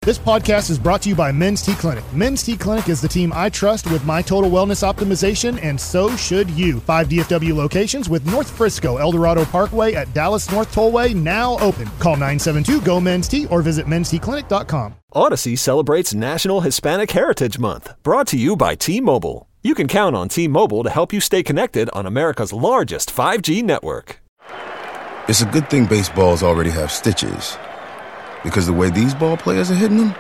This podcast is brought to you by Men's T Clinic. Men's T Clinic is the team I trust with my total wellness optimization, and so should you. 5 DFW locations with North Frisco, Eldorado Parkway at Dallas North Tollway now open. Call 972-GO-MEN'S-T or visit mensteclinic.com. Odyssey celebrates National Hispanic Heritage Month, brought to you by T-Mobile. You can count on T-Mobile to help you stay connected on America's largest 5G network. It's a good thing baseballs already have stitches, because the way these ball players are hitting them,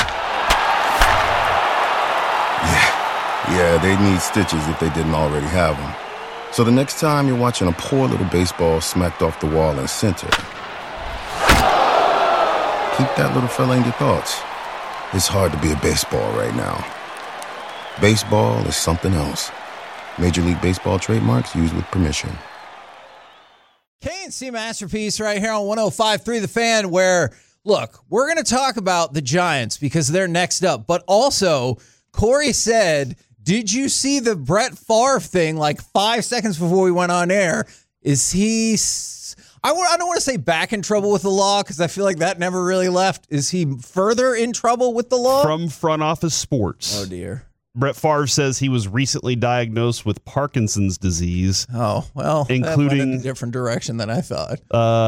yeah, they need stitches if they didn't already have them. So the next time you're watching a poor little baseball smacked off the wall in center, keep that little fella in your thoughts. It's hard to be a baseball right now. Baseball is something else. Major League Baseball trademarks used with permission. K&C Masterpiece right here on 105.3 The Fan, where, look, we're going to talk about the Giants because they're next up. But also, Corey said, did you see the Brett Favre thing like 5 seconds before we went on air? Is he, I don't want to say back in trouble with the law because I feel like that never really left. Is he further in trouble with the law? From Front Office Sports. Oh, dear. Brett Favre says he was recently diagnosed with Parkinson's disease. Oh, well, including that went in a different direction than I thought.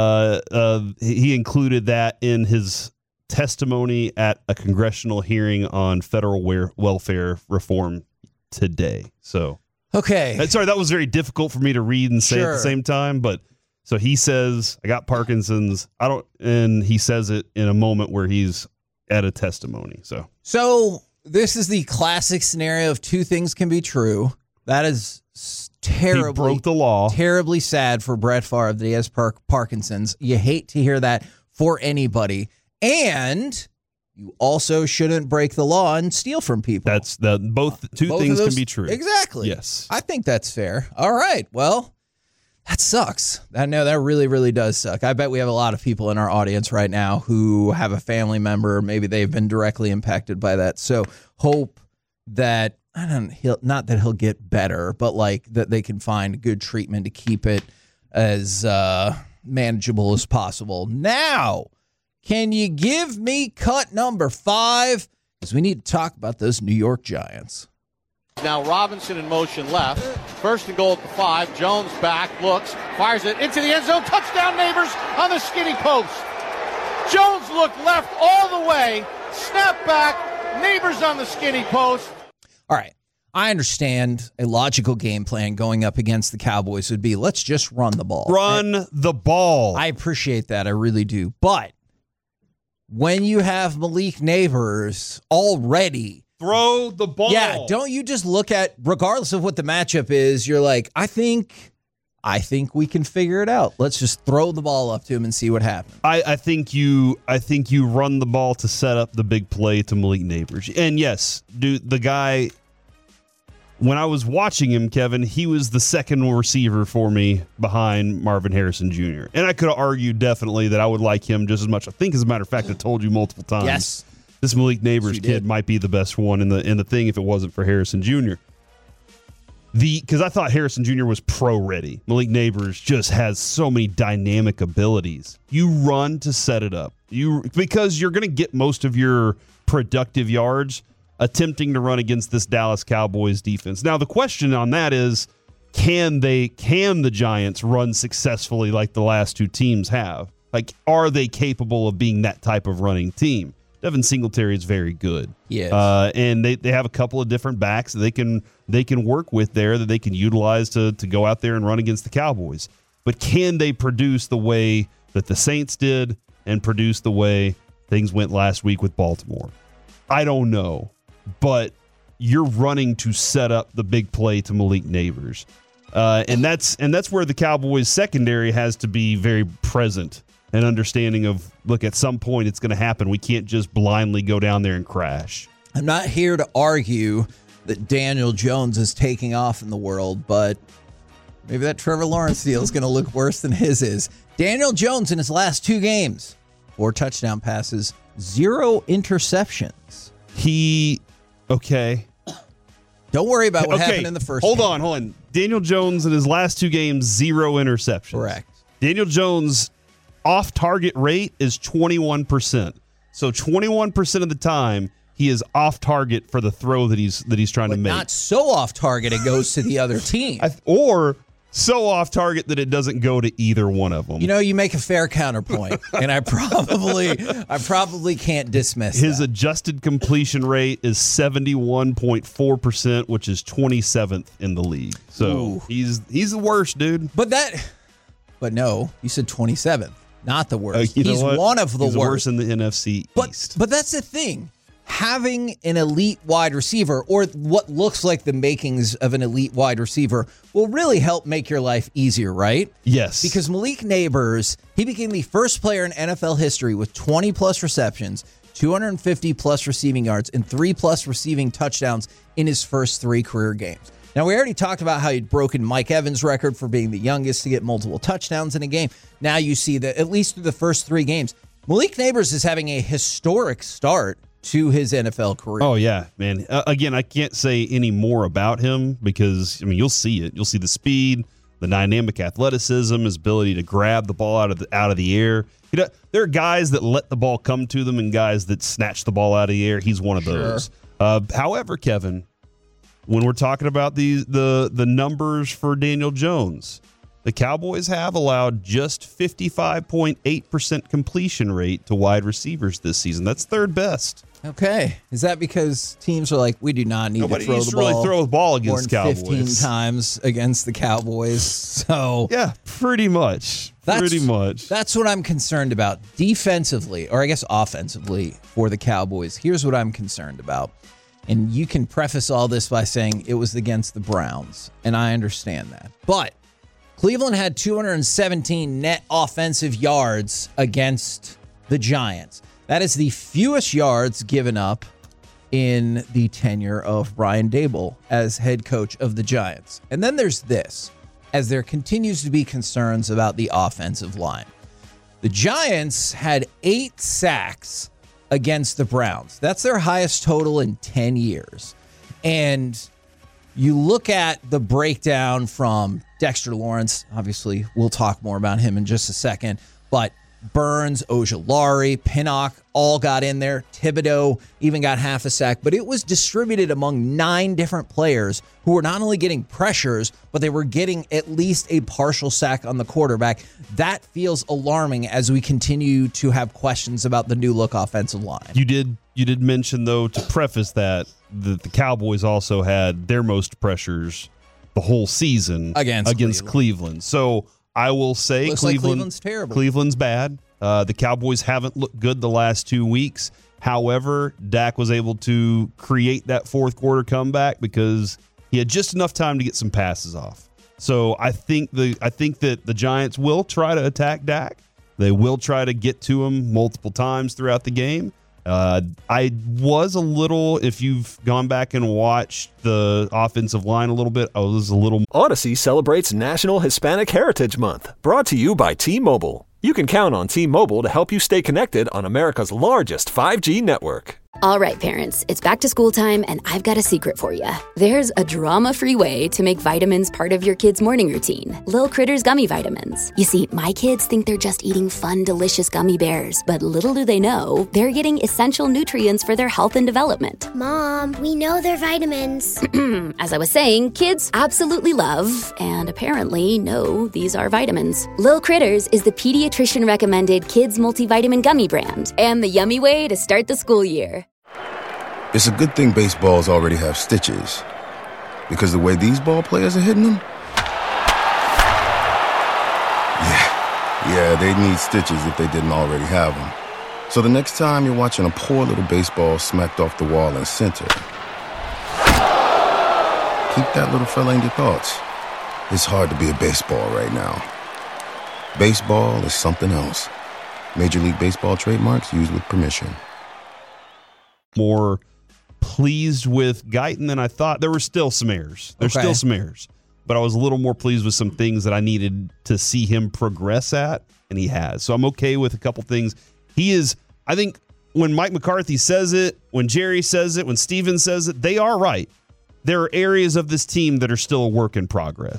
He included that in his testimony at a congressional hearing on federal welfare reform today. So, okay. Sorry, that was very difficult for me to read and say at the same time. But so he says, I got Parkinson's. And he says it in a moment where he's at a testimony. So. This is the classic scenario of two things can be true. That is terribly, he broke the law. Terribly sad for Brett Favre that he has Parkinson's. You hate to hear that for anybody. And you also shouldn't break the law and steal from people. That's both things can be true. Exactly. Yes. I think that's fair. All right. Well, that sucks. That really, really does suck. I bet we have a lot of people in our audience right now who have a family member. Maybe they've been directly impacted by that. So hope that, not that he'll get better, but like that they can find good treatment to keep it as manageable as possible. Now, can you give me cut number 5? Because we need to talk about those New York Giants. Now Robinson in motion left. First and goal at the 5. Jones back, looks, fires it into the end zone. Touchdown, Neighbors on the skinny post. Jones looked left all the way. Snap back, Neighbors on the skinny post. All right. I understand a logical game plan going up against the Cowboys would be, let's just run the ball. Run the ball. I appreciate that. I really do. But when you have Malik Neighbors already, throw the ball. Yeah, don't you just look at, regardless of what the matchup is, you're like, I think we can figure it out. Let's just throw the ball up to him and see what happens. I think you run the ball to set up the big play to Malik Neighbors. And yes, dude, the guy, when I was watching him, Kevin, he was the second receiver for me behind Marvin Harrison Jr. And I could have argued definitely that I would like him just as much. I think, as a matter of fact, I told you multiple times. Yes. This Malik Neighbors kid might be the best one in the thing if it wasn't for Harrison Jr. Because I thought Harrison Jr. was pro-ready. Malik Neighbors just has so many dynamic abilities. You run to set it up. Because you're going to get most of your productive yards attempting to run against this Dallas Cowboys defense. Now, the question on that is, can the Giants run successfully like the last two teams have? Like, are they capable of being that type of running team? Devin Singletary is very good. Yes. And they have a couple of different backs that they can work with there that they can utilize to go out there and run against the Cowboys. But can they produce the way that the Saints did and produce the way things went last week with Baltimore? I don't know. But you're running to set up the big play to Malik Neighbors. And that's where the Cowboys secondary has to be very present and understanding of, look, at some point it's going to happen. We can't just blindly go down there and crash. I'm not here to argue that Daniel Jones is taking off in the world, but maybe that Trevor Lawrence deal is going to look worse than his is. Daniel Jones in his last 2 games, 4 touchdown passes, 0 interceptions. Okay. Don't worry about what happened in the first Hold game. on. Daniel Jones in his last 2 games, 0 interceptions. Correct. Daniel Jones' off-target rate is 21%. So 21% of the time, he is off target for the throw that he's trying to make. Not so off target it goes to the other team. Or so off target that it doesn't go to either one of them. You make a fair counterpoint, and I probably can't dismiss His that. adjusted completion rate is 71.4%, which is 27th in the league. So he's the worst, dude. But no, you said 27th, not the worst. He's one of the worst. worst In the NFC East. But that's the thing. Having an elite wide receiver, or what looks like the makings of an elite wide receiver, will really help make your life easier, right? Yes. Because Malik Nabers, he became the first player in NFL history with 20-plus receptions, 250-plus receiving yards, and 3-plus receiving touchdowns in his first 3 career games. Now, we already talked about how he'd broken Mike Evans' record for being the youngest to get multiple touchdowns in a game. Now you see that at least through the first 3 games, Malik Nabers is having a historic start to his NFL career. Oh, yeah, man. Again, I can't say any more about him because, you'll see it. You'll see the speed, the dynamic athleticism, his ability to grab the ball out of the air. There are guys that let the ball come to them and guys that snatch the ball out of the air. He's one of those. However, Kevin, when we're talking about the numbers for Daniel Jones, the Cowboys have allowed just 55.8% completion rate to wide receivers this season. That's third best. Okay. Is that because teams are like, we do not need Nobody to throw needs the to ball really throw the ball against more than Cowboys 15 times against the Cowboys? So yeah, pretty much. That's what I'm concerned about defensively, or I guess offensively for the Cowboys. Here's what I'm concerned about. And you can preface all this by saying it was against the Browns, and I understand that. But Cleveland had 217 net offensive yards against the Giants. That is the fewest yards given up in the tenure of Brian Daboll as head coach of the Giants. And then there's this, as there continues to be concerns about the offensive line. The Giants had 8 sacks against the Browns. That's their highest total in 10 years. And you look at the breakdown from Dexter Lawrence. Obviously, we'll talk more about him in just a second. But Burns, Ojulari, Pinnock all got in there. Thibodeau even got half a sack. But it was distributed among 9 different players who were not only getting pressures, but they were getting at least a partial sack on the quarterback. That feels alarming as we continue to have questions about the new look offensive line. You did mention, though, to preface that the Cowboys also had their most pressures the whole season against Cleveland. So I will say Cleveland's terrible. Cleveland's bad. The Cowboys haven't looked good the last 2 weeks. However, Dak was able to create that fourth quarter comeback because he had just enough time to get some passes off. So I think that the Giants will try to attack Dak. They will try to get to him multiple times throughout the game. I was a little, if you've gone back and watched the offensive line a little bit, I was a little. Odyssey celebrates National Hispanic Heritage Month, brought to you by T-Mobile. You can count on T-Mobile to help you stay connected on America's largest 5G network. All right, parents, it's back to school time, and I've got a secret for you. There's a drama-free way to make vitamins part of your kid's morning routine. Lil Critters Gummy Vitamins. You see, my kids think they're just eating fun, delicious gummy bears, but little do they know, they're getting essential nutrients for their health and development. Mom, we know they're vitamins. As I was saying, kids absolutely love, and apparently know, these are vitamins. Lil Critters is the pediatrician-recommended kids multivitamin gummy brand, and the yummy way to start the school year. It's a good thing baseballs already have stitches, because the way these ball players are hitting them, yeah, they need stitches if they didn't already have them. So the next time you're watching a poor little baseball smacked off the wall in center, keep that little fella in your thoughts. It's hard to be a baseball right now. Baseball is something else. Major League Baseball trademarks used with permission. More pleased with Guyton than I thought. There were still some errors. Still some errors. But I was a little more pleased with some things that I needed to see him progress at, and he has. So I'm okay with a couple things. He is, I think, when Mike McCarthy says it, when Jerry says it, when Steven says it, they are right. There are areas of this team that are still a work in progress.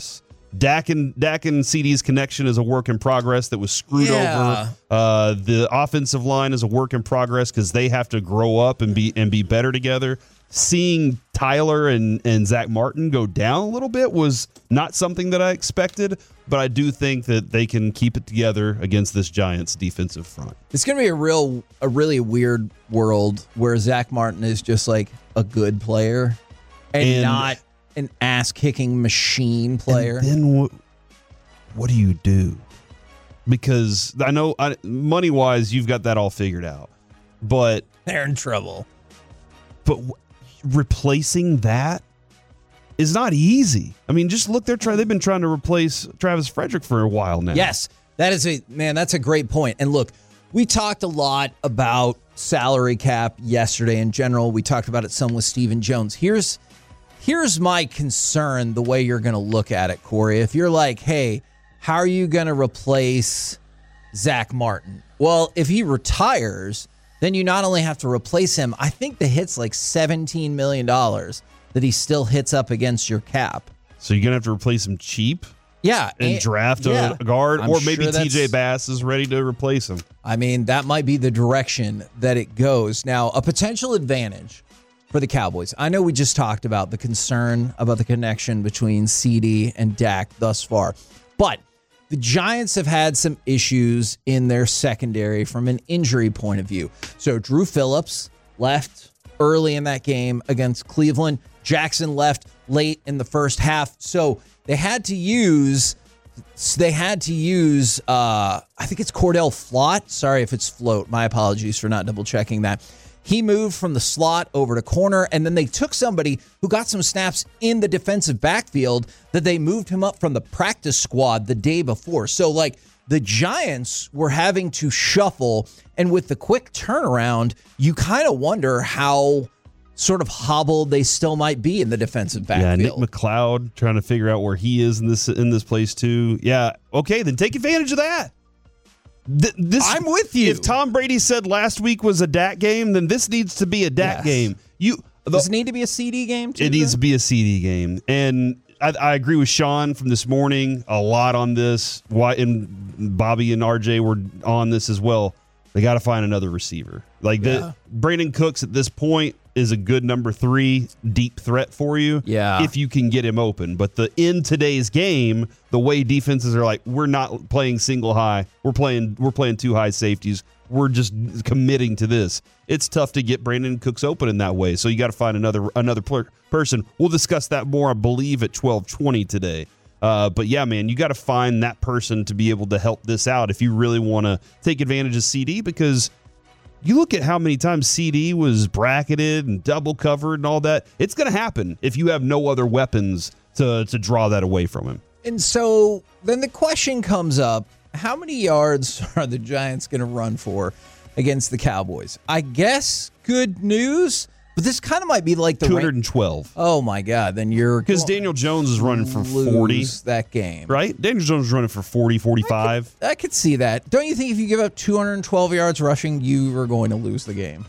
Dak and CD's connection is a work in progress that was screwed over. The offensive line is a work in progress because they have to grow up and be better together. Seeing Tyler and Zach Martin go down a little bit was not something that I expected, but I do think that they can keep it together against this Giants defensive front. It's going to be a really weird world where Zach Martin is just like a good player and not an ass-kicking machine player. And then what do you do? Because I know money-wise, you've got that all figured out, but they're in trouble. But replacing that is not easy. I mean, just look, they've been trying to replace Travis Frederick for a while now. Yes, that's a great point. And look, we talked a lot about salary cap yesterday in general. We talked about it some with Stephen Jones. Here's my concern, the way you're going to look at it, Corey. If you're like, hey, how are you going to replace Zach Martin? Well, if he retires, then you not only have to replace him, I think the hit's like $17 million that he still hits up against your cap. So you're going to have to replace him cheap? Yeah. And draft a guard? I'm or maybe sure TJ Bass is ready to replace him. I mean, that might be the direction that it goes. Now, a potential advantage for the Cowboys. I know we just talked about the concern about the connection between CD and Dak thus far, but the Giants have had some issues in their secondary from an injury point of view. So Drew Phillips left early in that game against Cleveland. Jackson left late in the first half. So they had to use I think it's Cordell Flott. Sorry if it's Float. My apologies for not double checking that. He moved from the slot over to corner, and then they took somebody who got some snaps in the defensive backfield that they moved him up from the practice squad the day before. So, like, the Giants were having to shuffle, and with the quick turnaround, you kind of wonder how sort of hobbled they still might be in the defensive backfield. Yeah, Nick McLeod trying to figure out where he is in this place too. Yeah, okay, then take advantage of that. I'm with you. If Tom Brady said last week was a Dak game, then this needs to be a Dak game. Does it need to be a CD game too? It needs to be a CD game. And I agree with Sean from this morning a lot on this. And Bobby and RJ were on this as well. They got to find another receiver. Brandon Cooks at this point is a good number 3 deep threat for you. Yeah. If you can get him open. But in today's game, the way defenses are like, we're not playing single high. We're playing 2 high safeties. We're just committing to this. It's tough to get Brandon Cooks open in that way. So you got to find another person. We'll discuss that more, I believe, at 12:20 today. But yeah, man, you got to find that person to be able to help this out if you really want to take advantage of CD, because you look at how many times CD was bracketed and double covered and all that. It's going to happen if you have no other weapons to draw that away from him. And so then the question comes up, how many yards are the Giants going to run for against the Cowboys? I guess good news, but this kind of might be like the 212. Oh my God! Then you're because Daniel Jones is running for 40 that game, right? Daniel Jones is running for 40, 45. I could see that. Don't you think if you give up 212 yards rushing, you are going to lose the game?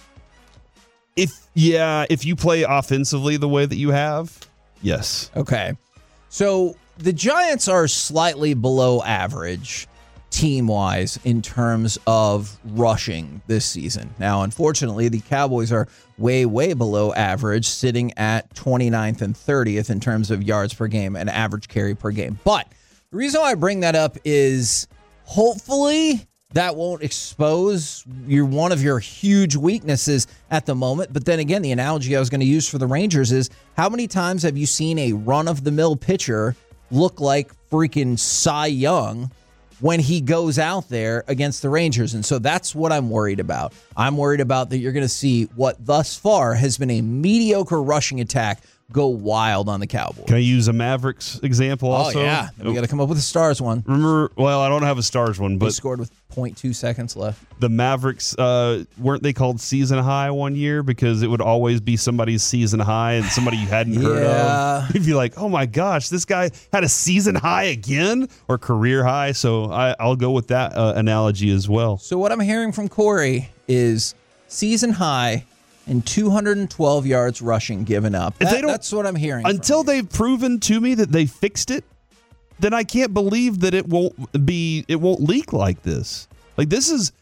If you play offensively the way that you have, yes. Okay, so the Giants are slightly below average team-wise in terms of rushing this season. Now, unfortunately, the Cowboys are way, way below average, sitting at 29th and 30th in terms of yards per game and average carry per game. But the reason why I bring that up is hopefully that won't expose one of your huge weaknesses at the moment. But then again, the analogy I was going to use for the Rangers is, how many times have you seen a run-of-the-mill pitcher look like freaking Cy Young when he goes out there against the Rangers? And so that's what I'm worried about. I'm worried about that you're going to see what thus far has been a mediocre rushing attack go wild on the Cowboys. Can I use a Mavericks example also? Oh, yeah. We got to come up with a Stars one. Remember, well, I don't have a Stars one, but they scored with 0.2 seconds left. The Mavericks, weren't they called season high one year because it would always be somebody's season high and somebody you hadn't heard of? You'd be like, oh my gosh, this guy had a season high again, or career high. So I'll go with that analogy as well. So what I'm hearing from Corey is season high and 212 yards rushing given up. That's what I'm hearing. Until they've proven to me that they fixed it, then I can't believe that it won't leak like this. Like this is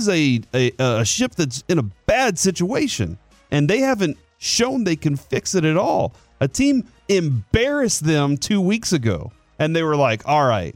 a ship that's in a bad situation, and they haven't shown they can fix it at all. A team embarrassed them 2 weeks ago, and they were like, all right,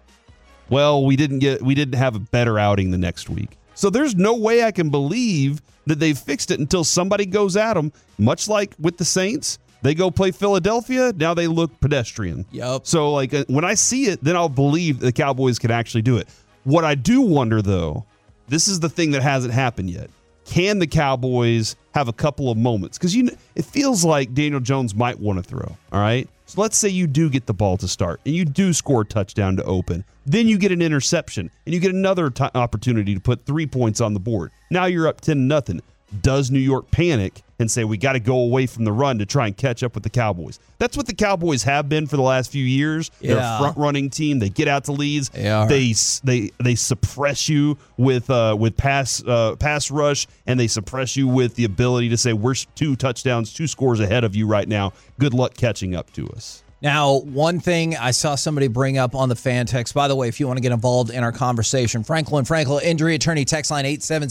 well, we didn't have a better outing the next week. So there's no way I can believe that they've fixed it until somebody goes at them, much like with the Saints. They go play Philadelphia, now they look pedestrian. Yep. So like when I see it, then I'll believe the Cowboys can actually do it. What I do wonder, though, this is the thing that hasn't happened yet. Can the Cowboys have a couple of moments? Because it feels like Daniel Jones might want to throw, all right? So let's say you do get the ball to start, and you do score a touchdown to open. Then you get an interception, and you get another opportunity to put 3 points on the board. Now you're up 10-0. Does New York panic and say, we got to go away from the run to try and catch up with the Cowboys? That's what the Cowboys have been for the last few years. Yeah. They're a front-running team. They get out to leads. They suppress you with pass rush, and they suppress you with the ability to say, we're 2 touchdowns, 2 scores ahead of you right now. Good luck catching up to us. Now, one thing I saw somebody bring up on the fan text, by the way, if you want to get involved in our conversation, Franklin injury attorney, text line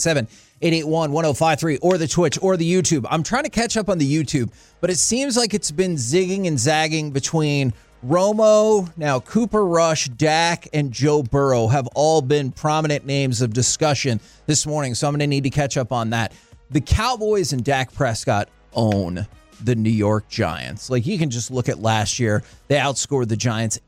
877-881-1053, or the Twitch or the YouTube. I'm trying to catch up on the YouTube, but it seems like it's been zigging and zagging between Romo, now Cooper Rush, Dak, and Joe Burrow have all been prominent names of discussion this morning, so I'm going to need to catch up on that. The Cowboys and Dak Prescott own the New York Giants. Like, you can just look at last year. They outscored the Giants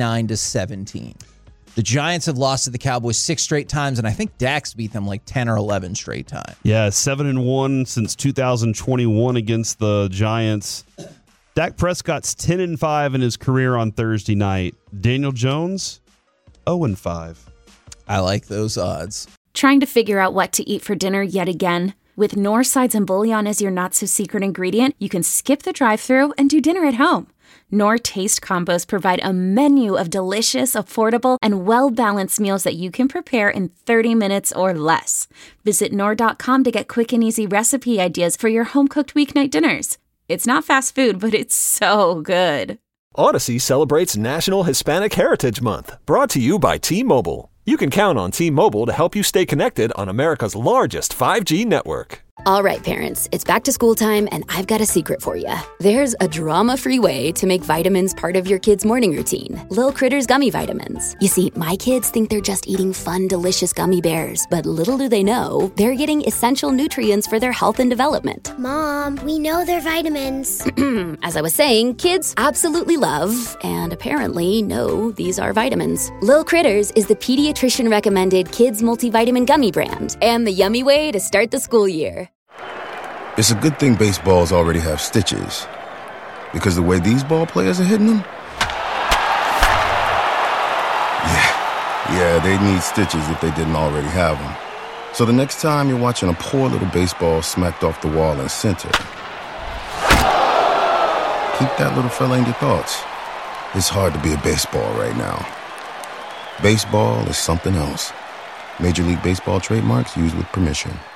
89-17. The Giants have lost to the Cowboys 6 straight times, and I think Dak's beat them like 10 or 11 straight times. Yeah, 7-1 since 2021 against the Giants. Dak Prescott's 10-5 in his career on Thursday night. Daniel Jones, 0-5. I like those odds. Trying to figure out what to eat for dinner yet again? With Knorr Sides and Bouillon as your not-so-secret ingredient, you can skip the drive-thru and do dinner at home. Knorr Taste Combos provide a menu of delicious, affordable, and well-balanced meals that you can prepare in 30 minutes or less. Visit Knorr.com to get quick and easy recipe ideas for your home-cooked weeknight dinners. It's not fast food, but it's so good. Odyssey celebrates National Hispanic Heritage Month, brought to you by T-Mobile. You can count on T-Mobile to help you stay connected on America's largest 5G network. All right, parents, it's back to school time, and I've got a secret for you. There's a drama-free way to make vitamins part of your kid's morning routine. Lil' Critters Gummy Vitamins. You see, my kids think they're just eating fun, delicious gummy bears, but little do they know, they're getting essential nutrients for their health and development. Mom, we know they're vitamins. As I was saying, kids absolutely love, and apparently know, these are vitamins. Lil' Critters is the pediatrician-recommended kids multivitamin gummy brand, and the yummy way to start the school year. It's a good thing baseballs already have stitches, because the way these ball players are hitting them, yeah, they need stitches if they didn't already have them. So the next time you're watching a poor little baseball smacked off the wall in center, keep that little fella in your thoughts. It's hard to be a baseball right now. Baseball is something else. Major League Baseball trademarks used with permission.